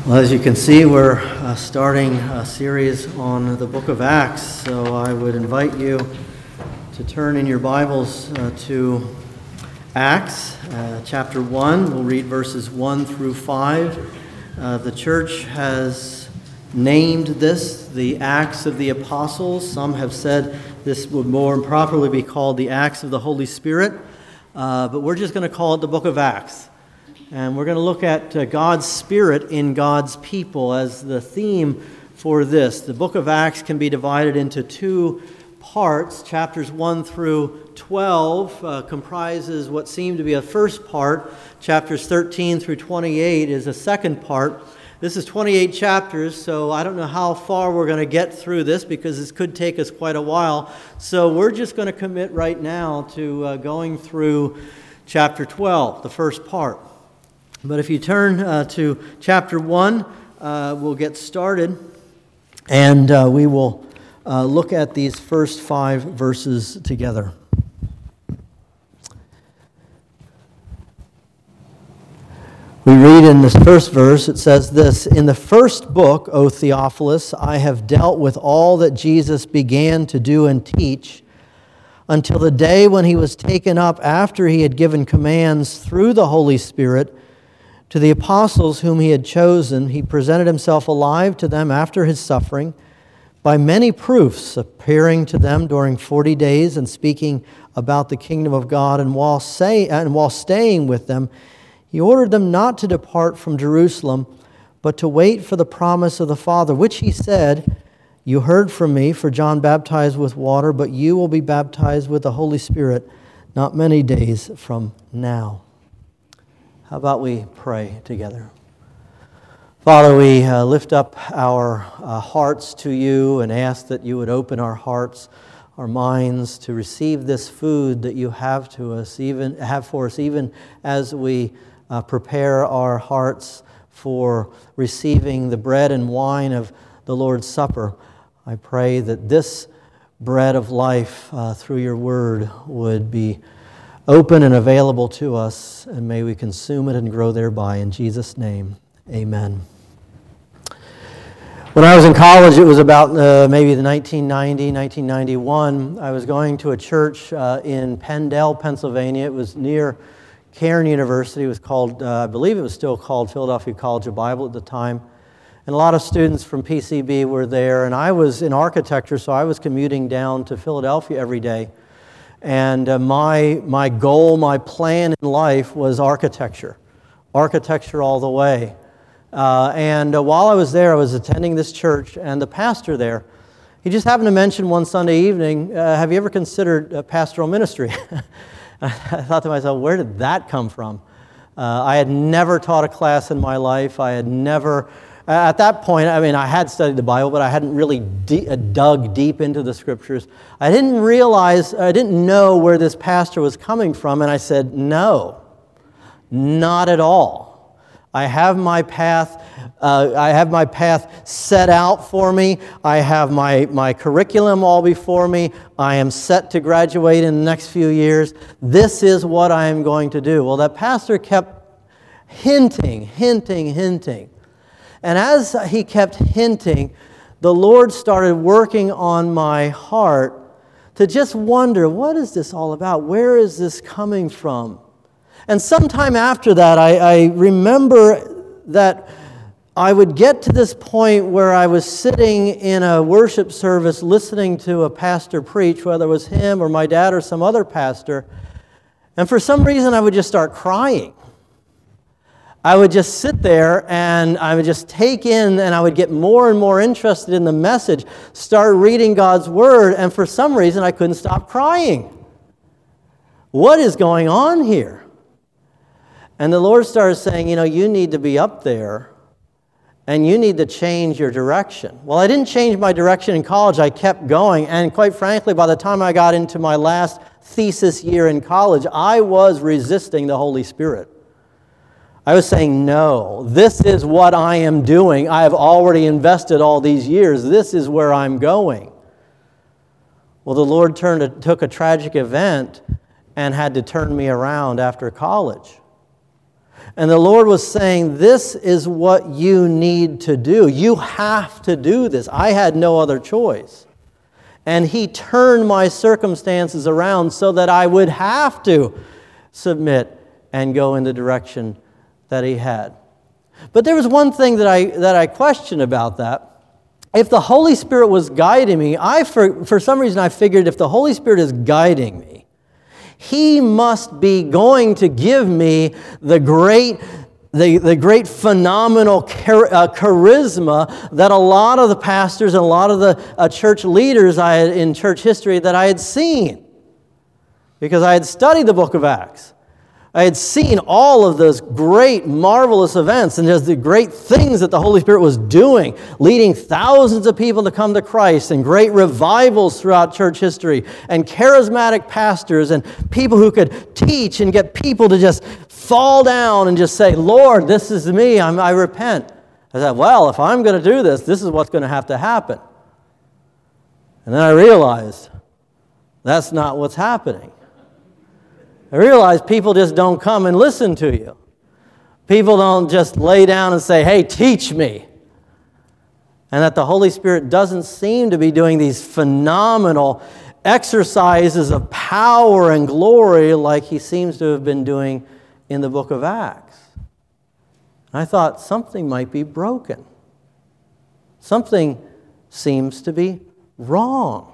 Well, as you can see, we're starting a series on the book of Acts, so I would invite you to turn in your Bibles to Acts chapter 1. We'll read verses 1 through 5. The church has named this the Acts of the Apostles. Some have said this would more properly be called the Acts of the Holy Spirit, but we're just going to call it the book of Acts. And we're going to look at God's Spirit in God's people as the theme for this. The book of Acts can be divided into two parts. Chapters 1 through 12 comprises what seemed to be a first part. Chapters 13 through 28 is a second part. This is 28 chapters, so I don't know how far we're going to get through this because this could take us quite a while. So we're just going to commit right now to going through chapter 12, the first part. But if you turn to chapter 1, we'll get started, and we will look at these first 5 verses together. We read in this first verse, it says this: "In the first book, O Theophilus, I have dealt with all that Jesus began to do and teach, until the day when he was taken up after he had given commands through the Holy Spirit to the apostles whom he had chosen. He presented himself alive to them after his suffering, by many proofs, appearing to them during 40 days and speaking about the kingdom of God. And while staying with them, he ordered them not to depart from Jerusalem, but to wait for the promise of the Father, which he said, 'You heard from me, for John baptized with water, but you will be baptized with the Holy Spirit not many days from now.'" How about we pray together? Father, we lift up our hearts to you and ask that you would open our hearts, our minds, to receive this food that you have for us, even as we prepare our hearts for receiving the bread and wine of the Lord's Supper. I pray that this bread of life through your word would be open and available to us, and may we consume it and grow thereby. In Jesus' name, amen. When I was in college, it was about maybe the 1991, I was going to a church in Pendle, Pennsylvania. It was near Cairn University. It was called, I believe it was still called Philadelphia College of Bible at the time. And a lot of students from PCB were there, and I was in architecture, so I was commuting down to Philadelphia every day. And my goal, my plan in life was architecture all the way. And while I was there, I was attending this church, and the pastor there, he just happened to mention one Sunday evening, "Have you ever considered pastoral ministry?" I thought to myself, where did that come from? I had never taught a class in my life. I had never... At that point, I mean, I had studied the Bible, but I hadn't really dug deep into the Scriptures. I didn't know where this pastor was coming from, and I said, no, not at all. I have my path set out for me. I have my curriculum all before me. I am set to graduate in the next few years. This is what I am going to do. Well, that pastor kept hinting. And as he kept hinting, the Lord started working on my heart to just wonder, what is this all about? Where is this coming from? And sometime after that, I remember that I would get to this point where I was sitting in a worship service listening to a pastor preach, whether it was him or my dad or some other pastor, and for some reason I would just start crying. I would just sit there and I would just take in, and I would get more and more interested in the message, start reading God's Word, and for some reason I couldn't stop crying. What is going on here? And the Lord started saying, you need to be up there and you need to change your direction. Well, I didn't change my direction in college. I kept going, and quite frankly, by the time I got into my last thesis year in college, I was resisting the Holy Spirit. I was saying, no, this is what I am doing. I have already invested all these years. This is where I'm going. Well, the Lord took a tragic event and had to turn me around after college. And the Lord was saying, this is what you need to do. You have to do this. I had no other choice. And He turned my circumstances around so that I would have to submit and go in the direction that He had. But there was one thing that I questioned about that. If the Holy Spirit was guiding me, for some reason I figured if the Holy Spirit is guiding me, He must be going to give me the great phenomenal charisma that a lot of the pastors and a lot of the church leaders in church history that I had seen. Because I had studied the book of Acts. I had seen all of those great, marvelous events and just the great things that the Holy Spirit was doing, leading thousands of people to come to Christ and great revivals throughout church history and charismatic pastors and people who could teach and get people to just fall down and just say, Lord, this is me, I repent. I said, well, if I'm going to do this, this is what's going to have to happen. And then I realized that's not what's happening. I realized people just don't come and listen to you. People don't just lay down and say, hey, teach me. And that the Holy Spirit doesn't seem to be doing these phenomenal exercises of power and glory like He seems to have been doing in the book of Acts. And I thought something might be broken. Something seems to be wrong.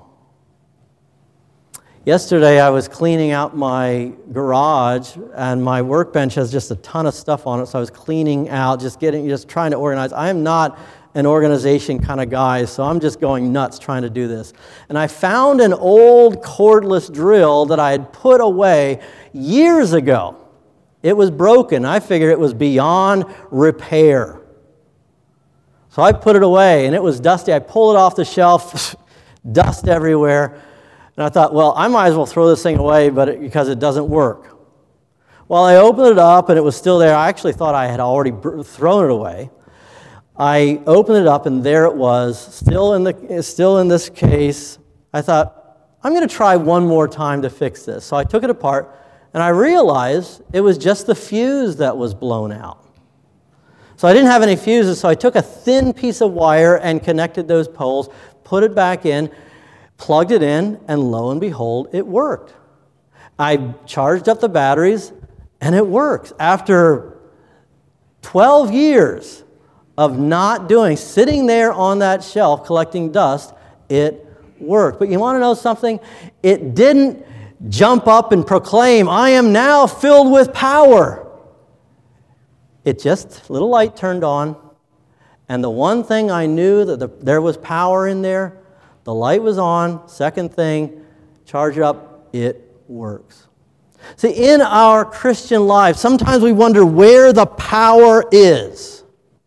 Yesterday I was cleaning out my garage, and my workbench has just a ton of stuff on it, so I was cleaning out, just trying to organize. I am not an organization kind of guy, so I'm just going nuts trying to do this. And I found an old cordless drill that I had put away years ago. It was broken. I figured it was beyond repair. So I put it away, and it was dusty. I pulled it off the shelf, dust everywhere. And I thought, well, I might as well throw this thing away because it doesn't work. Well, I opened it up, and it was still there. I actually thought I had already thrown it away. I opened it up, and there it was, still in this case. I thought, I'm going to try one more time to fix this. So I took it apart, and I realized it was just the fuse that was blown out. So I didn't have any fuses, so I took a thin piece of wire and connected those poles, put it back in, plugged it in, and lo and behold, it worked. I charged up the batteries, and it works. After 12 years of not sitting there on that shelf collecting dust, it worked. But you want to know something? It didn't jump up and proclaim, I am now filled with power. It just, a little light turned on, and the one thing I knew that there was power in there, the light was on. Second thing, charge it up, it works. See, in our Christian life, sometimes we wonder where the power is.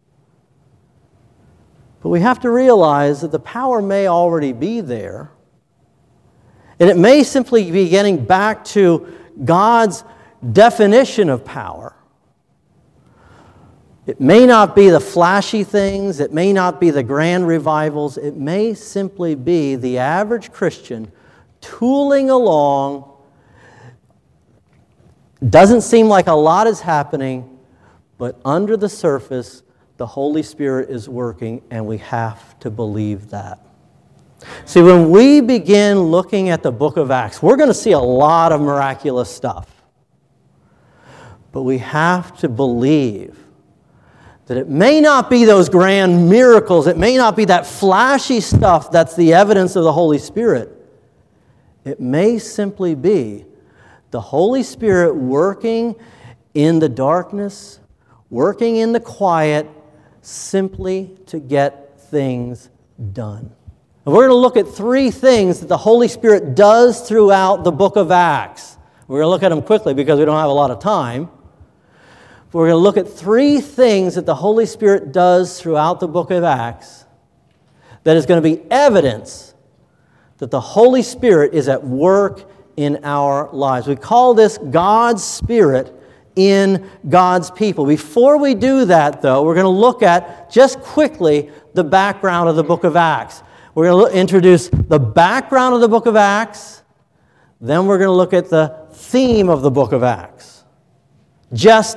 But we have to realize that the power may already be there. And it may simply be getting back to God's definition of power. It may not be the flashy things. It may not be the grand revivals. It may simply be the average Christian tooling along. Doesn't seem like a lot is happening, but under the surface, the Holy Spirit is working, and we have to believe that. See, when we begin looking at the book of Acts, we're going to see a lot of miraculous stuff. But we have to believe that it may not be those grand miracles, it may not be that flashy stuff that's the evidence of the Holy Spirit. It may simply be the Holy Spirit working in the darkness, working in the quiet, simply to get things done. And we're going to look at three things that the Holy Spirit does throughout the book of Acts. We're going to look at them quickly because we don't have a lot of time. But we're going to look at three things that the Holy Spirit does throughout the book of Acts that is going to be evidence that the Holy Spirit is at work in our lives. We call this God's Spirit in God's people. Before we do that, though, we're going to look at, just quickly, the background of the book of Acts. We're going to introduce the background of the book of Acts. Then we're going to look at the theme of the book of Acts. Just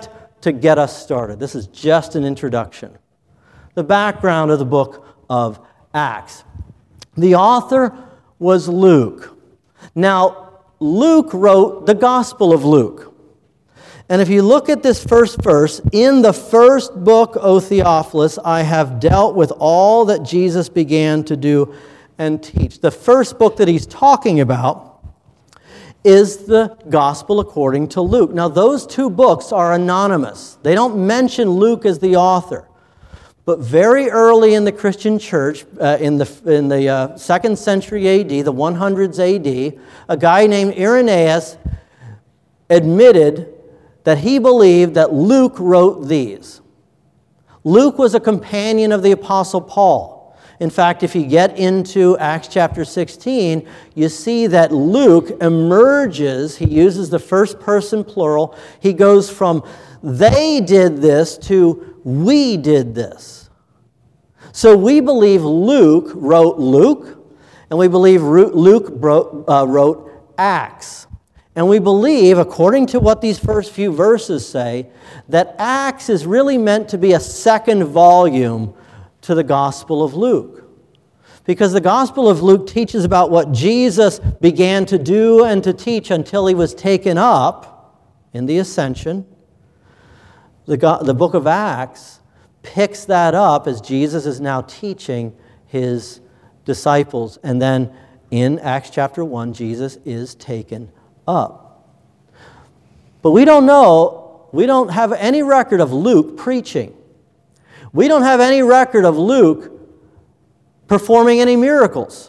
to get us started. This is just an introduction. The background of the book of Acts. The author was Luke. Now, Luke wrote the Gospel of Luke. And if you look at this first verse, in the first book, O Theophilus, I have dealt with all that Jesus began to do and teach. The first book that he's talking about is the Gospel according to Luke. Now, those two books are anonymous. They don't mention Luke as the author. But very early in the Christian church, in the 2nd century A.D., the 100s A.D., a guy named Irenaeus admitted that he believed that Luke wrote these. Luke was a companion of the Apostle Paul. In fact, if you get into Acts chapter 16, you see that Luke emerges, he uses the first person plural, he goes from they did this to we did this. So we believe Luke wrote Luke, and we believe Luke wrote Acts. And we believe, according to what these first few verses say, that Acts is really meant to be a second volume to the Gospel of Luke. Because the Gospel of Luke teaches about what Jesus began to do and to teach until he was taken up in the ascension. The book of Acts picks that up as Jesus is now teaching his disciples. And then in Acts chapter 1, Jesus is taken up. But we don't have any record of Luke preaching. We don't have any record of Luke performing any miracles.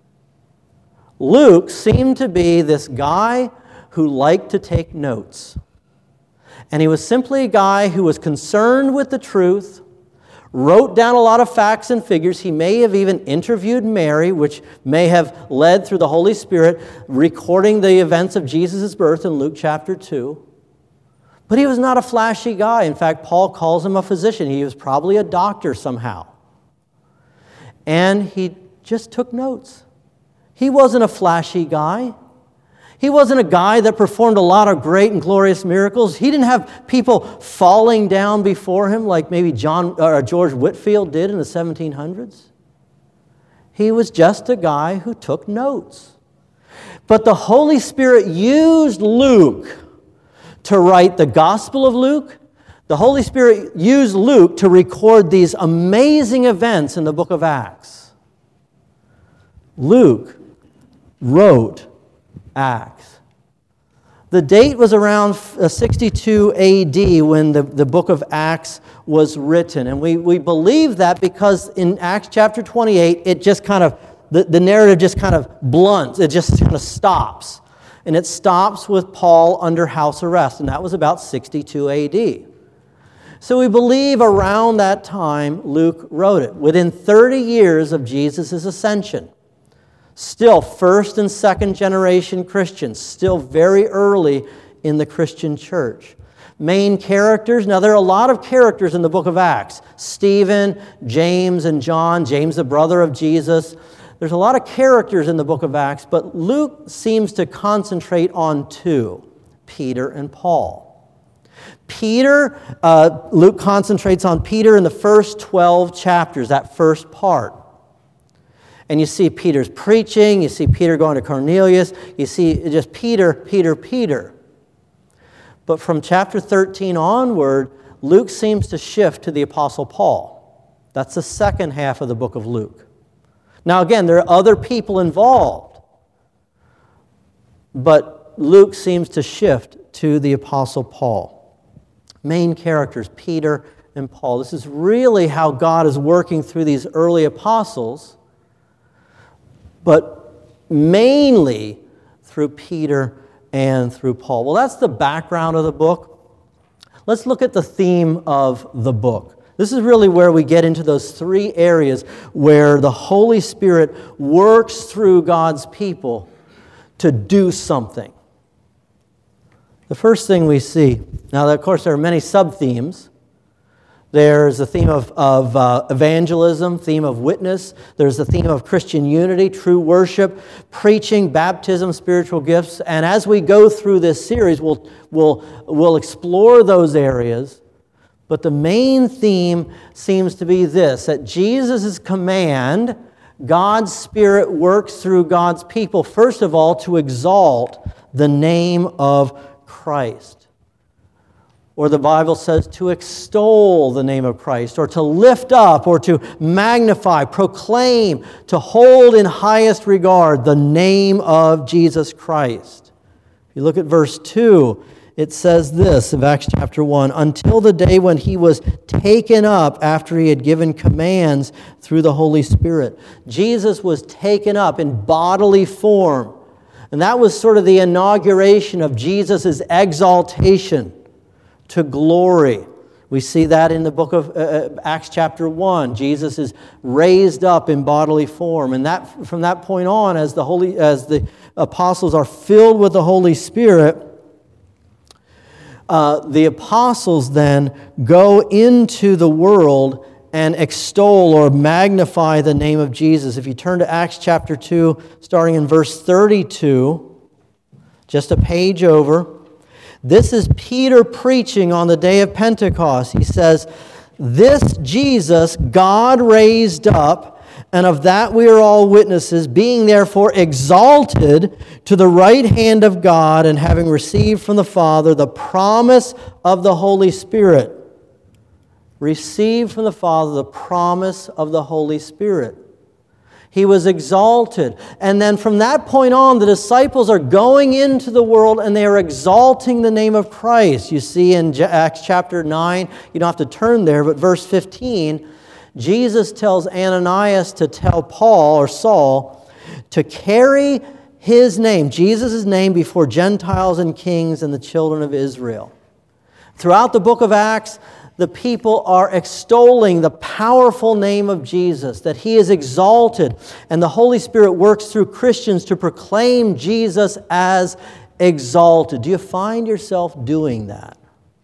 Luke seemed to be this guy who liked to take notes. And he was simply a guy who was concerned with the truth, wrote down a lot of facts and figures. He may have even interviewed Mary, which may have led through the Holy Spirit, recording the events of Jesus' birth in Luke chapter 2. But he was not a flashy guy. In fact, Paul calls him a physician. He was probably a doctor somehow. And he just took notes. He wasn't a flashy guy. He wasn't a guy that performed a lot of great and glorious miracles. He didn't have people falling down before him like maybe George Whitefield did in the 1700s. He was just a guy who took notes. But the Holy Spirit used Luke to write the Gospel of Luke. The Holy Spirit used Luke to record these amazing events in the book of Acts. Luke wrote Acts. The date was around 62 A.D. when the book of Acts was written. And we believe that because in Acts chapter 28, it just kind of, the narrative just kind of blunts. It just kind of stops. And it stops with Paul under house arrest. And that was about 62 A.D. So we believe around that time Luke wrote it. Within 30 years of Jesus' ascension. Still first and second generation Christians, still very early in the Christian church. Main characters, now there are a lot of characters in the book of Acts. Stephen, James, and John, James the brother of Jesus. There's a lot of characters in the book of Acts, but Luke seems to concentrate on two, Peter and Paul. Luke concentrates on Peter in the first 12 chapters, that first part. And you see Peter's preaching, you see Peter going to Cornelius, you see just Peter. But from chapter 13 onward, Luke seems to shift to the Apostle Paul. That's the second half of the book of Luke. Now again, there are other people involved, but Luke seems to shift to the Apostle Paul. Main characters, Peter and Paul. This is really how God is working through these early apostles, but mainly through Peter and through Paul. Well, that's the background of the book. Let's look at the theme of the book. This is really where we get into those three areas where the Holy Spirit works through God's people to do something. The first thing we see, now of course there are many sub-themes. There's the theme of evangelism, theme of witness. There's the theme of Christian unity, true worship, preaching, baptism, spiritual gifts. And as we go through this series, we'll explore those areas But the main theme seems to be this, that Jesus' command, God's Spirit works through God's people, first of all, to exalt the name of Christ. Or the Bible says to extol the name of Christ, or to lift up, or to magnify, proclaim, to hold in highest regard the name of Jesus Christ. If you look at verse 2, it says this of Acts chapter 1, until the day when he was taken up after he had given commands through the Holy Spirit. Jesus was taken up in bodily form. And that was sort of the inauguration of Jesus' exaltation to glory. We see that in the book of Acts chapter 1. Jesus is raised up in bodily form. And that from that point on, as the apostles are filled with the Holy Spirit, the apostles then go into the world and extol or magnify the name of Jesus. If you turn to Acts chapter 2, starting in verse 32, just a page over, this is Peter preaching on the day of Pentecost. He says, "This Jesus God raised up, and of that we are all witnesses, being therefore exalted to the right hand of God, and having received from the Father the promise of the Holy Spirit." Received from the Father the promise of the Holy Spirit. He was exalted. And then from that point on, the disciples are going into the world and they are exalting the name of Christ. You see in Acts chapter 9, you don't have to turn there, but verse 15, Jesus tells Ananias to tell Paul or Saul to carry his name, Jesus' name, before Gentiles and kings and the children of Israel. Throughout the book of Acts, the people are extolling the powerful name of Jesus, that He is exalted, and the Holy Spirit works through Christians to proclaim Jesus as exalted. Do you find yourself doing that?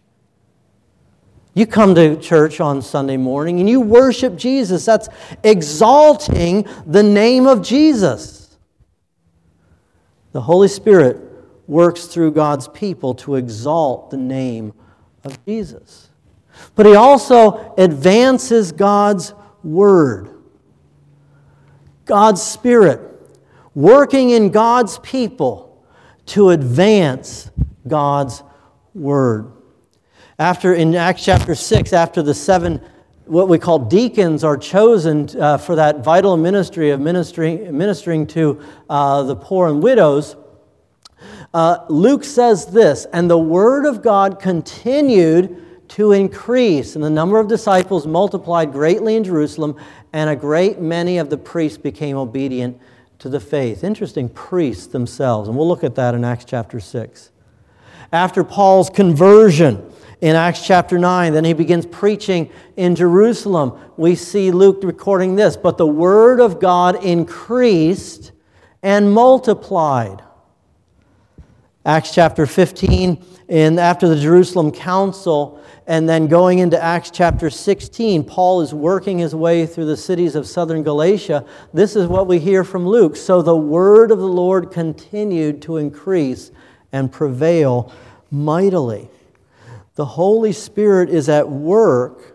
You come to church on Sunday morning and you worship Jesus. That's exalting the name of Jesus. The Holy Spirit works through God's people to exalt the name of Jesus. But He also advances God's Word. God's Spirit working in God's people to advance God's Word. In Acts chapter 6, after the 7, what we call deacons are chosen for that vital ministry of ministering to the poor and widows, Luke says this, "And the Word of God continued to increase, and the number of disciples multiplied greatly in Jerusalem, and a great many of the priests became obedient to the faith." Interesting, priests themselves. And we'll look at that in Acts chapter 6. After Paul's conversion in Acts chapter 9, then he begins preaching in Jerusalem. We see Luke recording this, "But the word of God increased and multiplied." Acts chapter 15, and after the Jerusalem Council, and then going into Acts chapter 16, Paul is working his way through the cities of southern Galatia. This is what we hear from Luke. "So the word of the Lord continued to increase and prevail mightily." The Holy Spirit is at work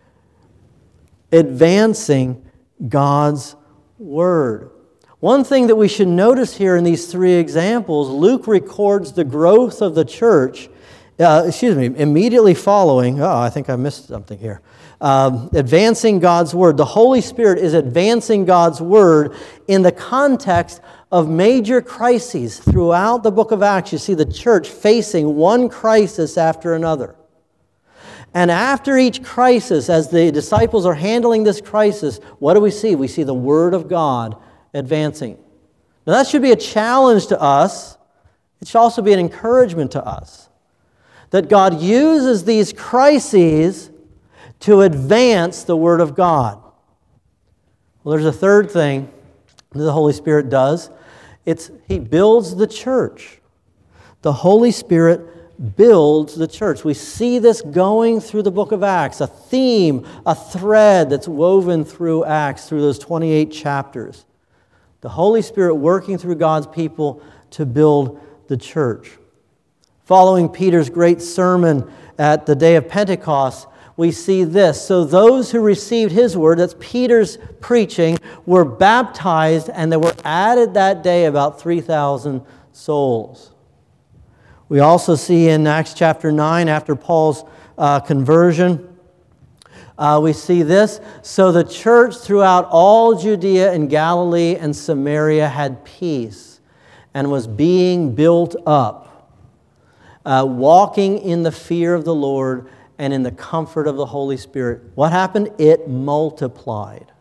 advancing God's Word. One thing that we should notice here in these three examples, Luke records the growth of the church, immediately following, I think I missed something here, advancing God's Word. The Holy Spirit is advancing God's Word in the context of major crises. Throughout the book of Acts, you see the church facing one crisis after another. And after each crisis, as the disciples are handling this crisis, what do we see? We see the Word of God advancing. Now that should be a challenge to us. It should also be an encouragement to us. That God uses these crises to advance the Word of God. Well, there's a third thing that the Holy Spirit does. He builds the church. The Holy Spirit builds the church. We see this going through the book of Acts, a theme, a thread that's woven through Acts, through those 28 chapters. The Holy Spirit working through God's people to build the church. Following Peter's great sermon at the day of Pentecost, we see this. So those who received his word, that's Peter's preaching, were baptized, and there were added that day about 3,000 souls. We also see in Acts chapter 9, after Paul's conversion, we see this. So the church throughout all Judea and Galilee and Samaria had peace and was being built up, walking in the fear of the Lord and in the comfort of the Holy Spirit. What happened? It multiplied.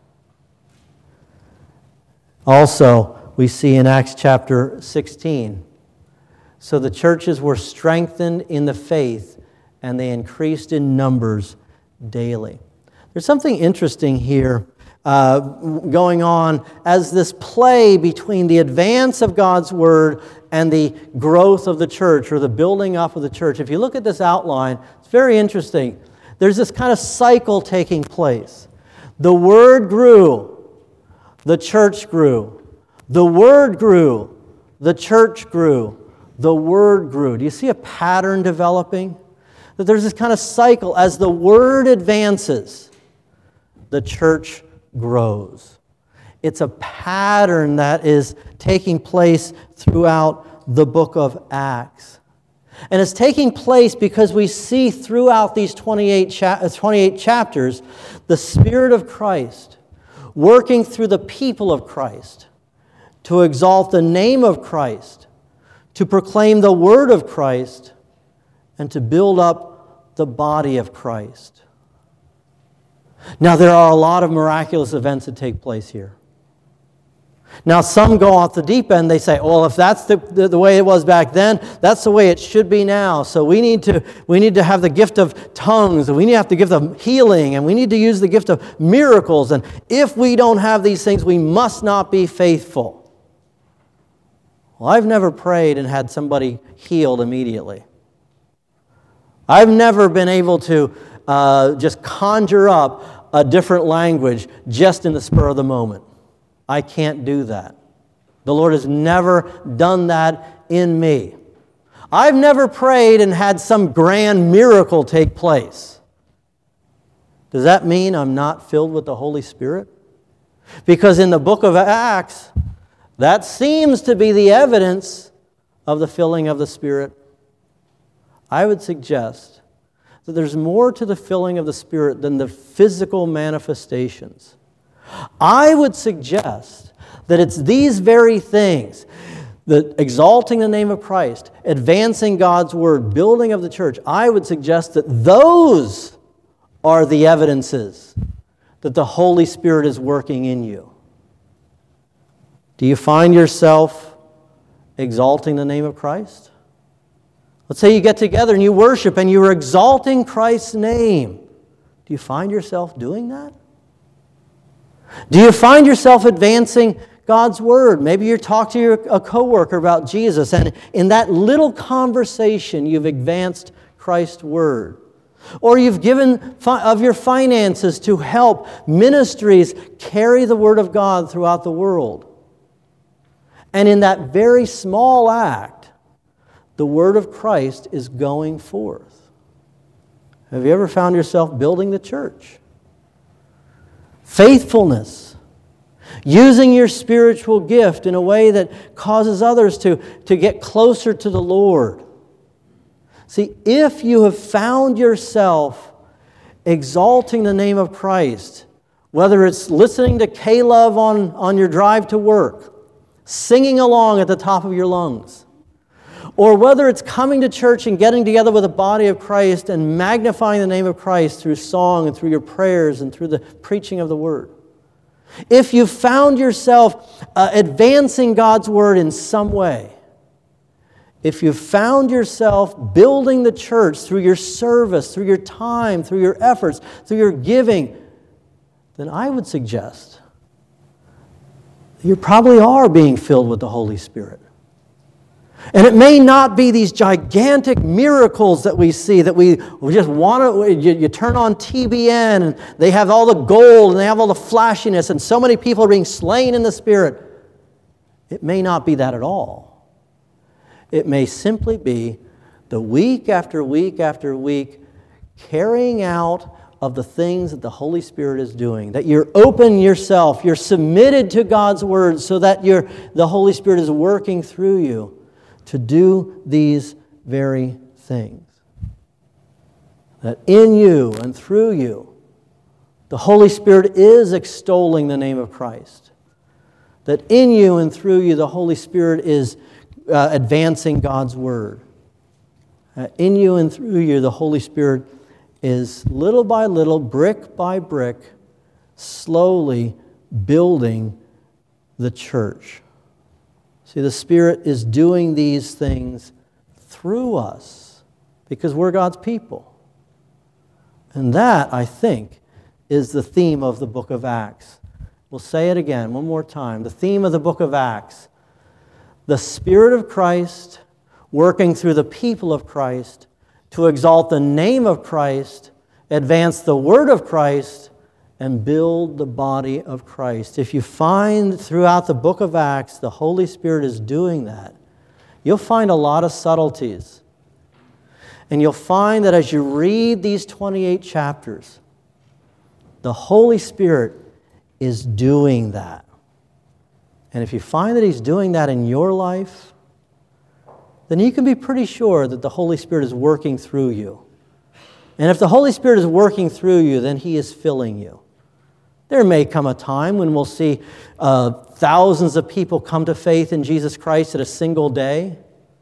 Also, we see in Acts chapter 16, so the churches were strengthened in the faith and they increased in numbers daily. There's something interesting here going on as this play between the advance of God's Word and the growth of the church, or the building up of the church. If you look at this outline, it's very interesting. There's this kind of cycle taking place. The Word grew, the church grew. The Word grew, the church grew. The Word grew. Do you see a pattern developing? That there's this kind of cycle. As the Word advances, the church grows. It's a pattern that is taking place throughout the book of Acts. And it's taking place because we see throughout these 28 chapters the Spirit of Christ working through the people of Christ to exalt the name of Christ, to proclaim the word of Christ, and to build up the body of Christ. Now, there are a lot of miraculous events that take place here. Now, some go off the deep end. They say, well, if that's the way it was back then, that's the way it should be now. So we need to have the gift of tongues, and we need to have the gift of healing, and we need to use the gift of miracles. And if we don't have these things, we must not be faithful. Well, I've never prayed and had somebody healed immediately. I've never been able to just conjure up a different language just in the spur of the moment. I can't do that. The Lord has never done that in me. I've never prayed and had some grand miracle take place. Does that mean I'm not filled with the Holy Spirit? Because in the book of Acts, that seems to be the evidence of the filling of the Spirit. I would suggest that there's more to the filling of the Spirit than the physical manifestations. I would suggest that it's these very things, the exalting the name of Christ, advancing God's Word, building of the church. I would suggest that those are the evidences that the Holy Spirit is working in you. Do you find yourself exalting the name of Christ? Let's say you get together and you worship and you're exalting Christ's name. Do you find yourself doing that? Do you find yourself advancing God's Word? Maybe you're talking to a coworker about Jesus, and in that little conversation you've advanced Christ's Word. Or you've given of your finances to help ministries carry the Word of God throughout the world. And in that very small act, the Word of Christ is going forth. Have you ever found yourself building the church? Faithfulness. Using your spiritual gift in a way that causes others to get closer to the Lord. See, if you have found yourself exalting the name of Christ, whether it's listening to K-Love on your drive to work, singing along at the top of your lungs, or whether it's coming to church and getting together with the body of Christ and magnifying the name of Christ through song and through your prayers and through the preaching of the Word. If you found yourself advancing God's Word in some way, if you found yourself building the church through your service, through your time, through your efforts, through your giving, then I would suggest that you probably are being filled with the Holy Spirit. And it may not be these gigantic miracles that we see, that we just want to, you turn on TBN and they have all the gold and they have all the flashiness and so many people are being slain in the Spirit. It may not be that at all. It may simply be the week after week after week carrying out of the things that the Holy Spirit is doing, that you're open yourself, you're submitted to God's Word so that the Holy Spirit is working through you to do these very things. That in you and through you, the Holy Spirit is extolling the name of Christ. That in you and through you, the Holy Spirit is advancing God's Word. In you and through you, the Holy Spirit is little by little, brick by brick, slowly building the church. See, the Spirit is doing these things through us because we're God's people. And that, I think, is the theme of the book of Acts. We'll say it again one more time. The theme of the book of Acts, the Spirit of Christ working through the people of Christ to exalt the name of Christ, advance the word of Christ, and build the body of Christ. If you find throughout the book of Acts the Holy Spirit is doing that, you'll find a lot of subtleties. And you'll find that as you read these 28 chapters, the Holy Spirit is doing that. And if you find that He's doing that in your life, then you can be pretty sure that the Holy Spirit is working through you. And if the Holy Spirit is working through you, then He is filling you. There may come a time when we'll see thousands of people come to faith in Jesus Christ at a single day.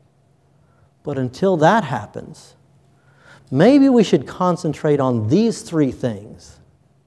But until that happens, maybe we should concentrate on these three things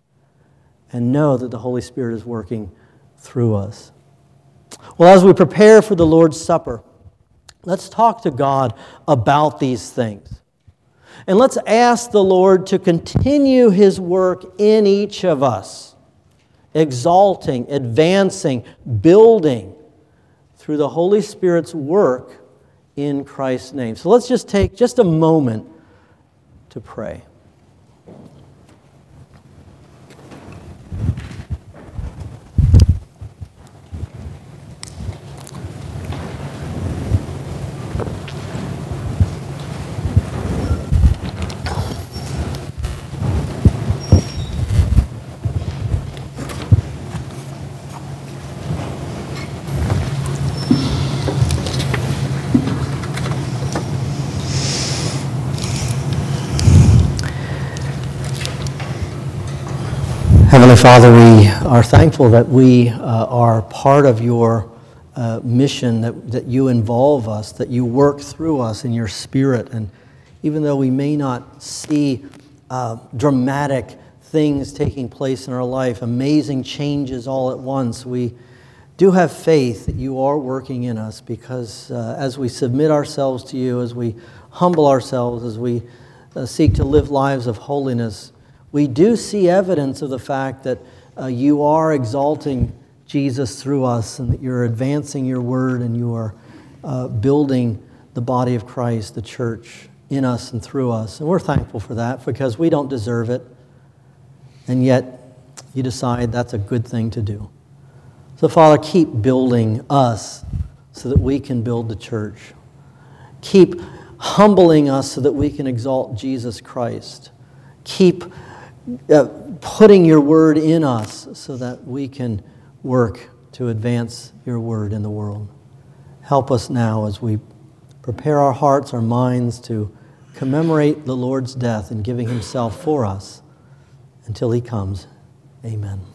and know that the Holy Spirit is working through us. Well, as we prepare for the Lord's Supper, let's talk to God about these things. And let's ask the Lord to continue His work in each of us, exalting, advancing, building through the Holy Spirit's work in Christ's name. So let's just take just a moment to pray. Heavenly Father, we are thankful that we are part of your mission, that you involve us, that you work through us in your Spirit. And even though we may not see dramatic things taking place in our life, amazing changes all at once, we do have faith that you are working in us, because as we submit ourselves to you, as we humble ourselves, as we seek to live lives of holiness, we do see evidence of the fact that you are exalting Jesus through us, and that you're advancing your word, and you are building the body of Christ, the church, in us and through us. And we're thankful for that, because we don't deserve it, and yet you decide that's a good thing to do. So Father, keep building us so that we can build the church. Keep humbling us so that we can exalt Jesus Christ. Keep putting your word in us so that we can work to advance your word in the world. Help us now as we prepare our hearts, our minds to commemorate the Lord's death in giving himself for us until he comes. Amen.